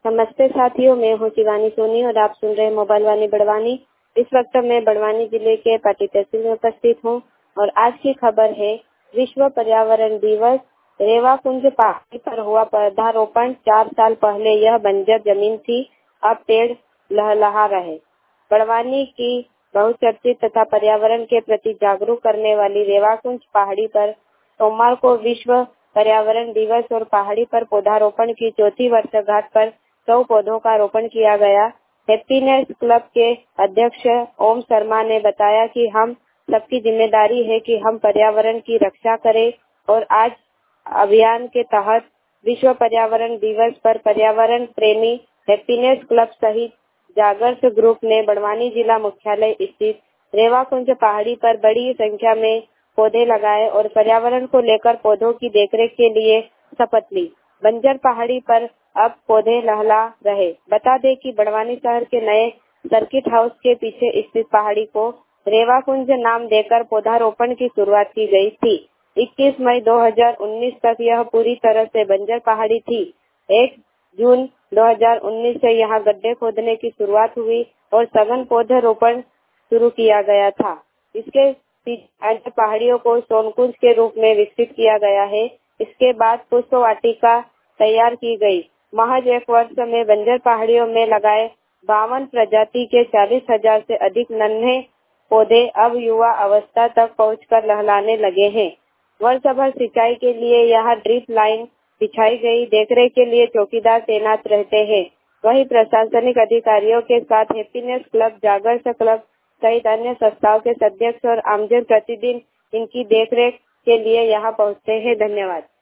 नमस्ते साथियों, मैं हूँ शिवानी सोनी और आप सुन रहे हैं मोबाइल वाणी बड़वानी। इस वक्त मैं बड़वानी जिले के पाटी तहसील में उपस्थित हूँ और आज की खबर है विश्व पर्यावरण दिवस। रेवा कुंज पहाड़ी पर हुआ पौधारोपण। 4 साल पहले यह बंजर जमीन थी, अब पेड़ लहलहा रहे। बड़वानी की बहुचर्चित तथा पर्यावरण के प्रति जागरूक करने वाली रेवा कुंज पहाड़ी पर सोमवार को विश्व पर्यावरण दिवस और पहाड़ी पर पौधारोपण की 4वीं वर्षगांठ पर 100 पौधों का रोपण किया गया। हैप्पीनेस क्लब के अध्यक्ष ओम शर्मा ने बताया कि हम सबकी जिम्मेदारी है कि हम पर्यावरण की रक्षा करें और आज अभियान के तहत विश्व पर्यावरण दिवस पर पर्यावरण प्रेमी हैप्पीनेस क्लब सहित जागर्स ग्रुप ने बड़वानी जिला मुख्यालय स्थित रेवा कुंज पहाड़ी पर बड़ी संख्या में पौधे लगाए और पर्यावरण को लेकर पौधों की देखरेख के लिए शपथ ली। बंजर पहाड़ी पर अब पौधे लहला रहे। बता दें कि बड़वानी शहर के नए सर्किट हाउस के पीछे स्थित पहाड़ी को रेवा कुंज नाम देकर पौधारोपण की शुरुआत की गई थी। 21 मई 2019 तक यह पूरी तरह से बंजर पहाड़ी थी। 1 जून 2019 से यहाँ गड्ढे खोदने की शुरुआत हुई और सघन पौधारोपण शुरू किया गया था। इसके पीछे पहाड़ियों को सोनकुंज के रूप में विकसित किया गया है। इसके बाद पुष्प वाटिका तैयार की गई। महज 1 वर्ष में बंजर पहाड़ियों में लगाए 52 प्रजाति के 40,000 से अधिक नन्हे पौधे अब युवा अवस्था तक पहुंचकर लहलाने लगे हैं। वर्ष भर सिंचाई के लिए यहाँ ड्रिप लाइन बिछाई गई। देखरेख के लिए चौकीदार तैनात रहते हैं। वहीं प्रशासनिक अधिकारियों के साथ हैप्पीनेस क्लब, जागर्स क्लब सहित अन्य संस्थाओं के सदस्य और आमजन प्रतिदिन इनकी देखरेख के लिए यहाँ पहुँचते हैं। धन्यवाद।